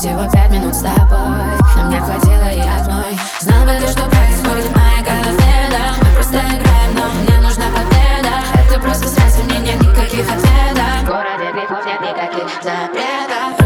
всего 5 минут с тобой, но мне хватило и одной. Знал бы ты, что происходит в моей голове, да. Мы просто играем, но мне нужна победа. Это просто связь, у меня нет никаких ответов. В городе грехов нет никаких запретов.